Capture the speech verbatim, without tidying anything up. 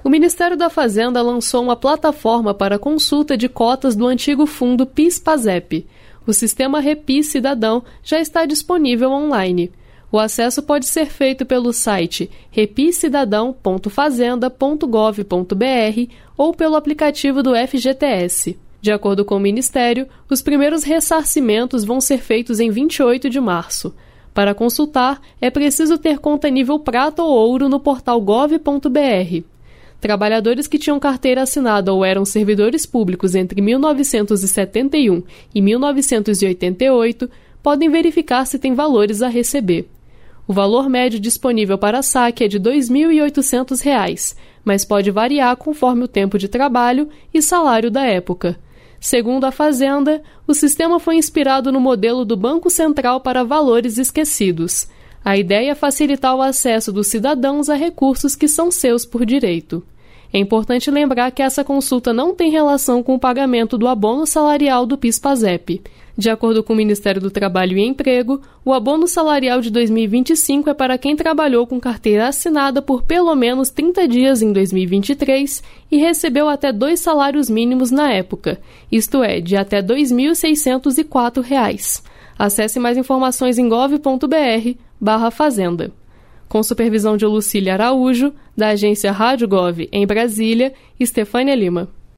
O Ministério da Fazenda lançou uma plataforma para consulta de cotas do antigo fundo PIS/PASEP. O sistema Repis Cidadão já está disponível online. O acesso pode ser feito pelo site repiscidadão ponto fazenda ponto gov ponto br ou pelo aplicativo do F G T S. De acordo com o Ministério, os primeiros ressarcimentos vão ser feitos em vinte e oito de março. Para consultar, é preciso ter conta nível prata ou ouro no portal gov ponto br. Trabalhadores que tinham carteira assinada ou eram servidores públicos entre mil novecentos e setenta e um e mil novecentos e oitenta e oito podem verificar se têm valores a receber. O valor médio disponível para saque é de dois mil e oitocentos reais, mas pode variar conforme o tempo de trabalho e salário da época. Segundo a Fazenda, o sistema foi inspirado no modelo do Banco Central para valores esquecidos. A ideia é facilitar o acesso dos cidadãos a recursos que são seus por direito. É importante lembrar que essa consulta não tem relação com o pagamento do abono salarial do PIS/PASEP. De acordo com o Ministério do Trabalho e Emprego, o abono salarial de dois mil e vinte e cinco é para quem trabalhou com carteira assinada por pelo menos trinta dias em dois mil e vinte e três e recebeu até dois salários mínimos na época, isto é, de até dois mil seiscentos e quatro reais. Acesse mais informações em gov ponto br barra fazenda. Com supervisão de Lucília Araújo, da agência Rádio Gov em Brasília, Estefânia Lima.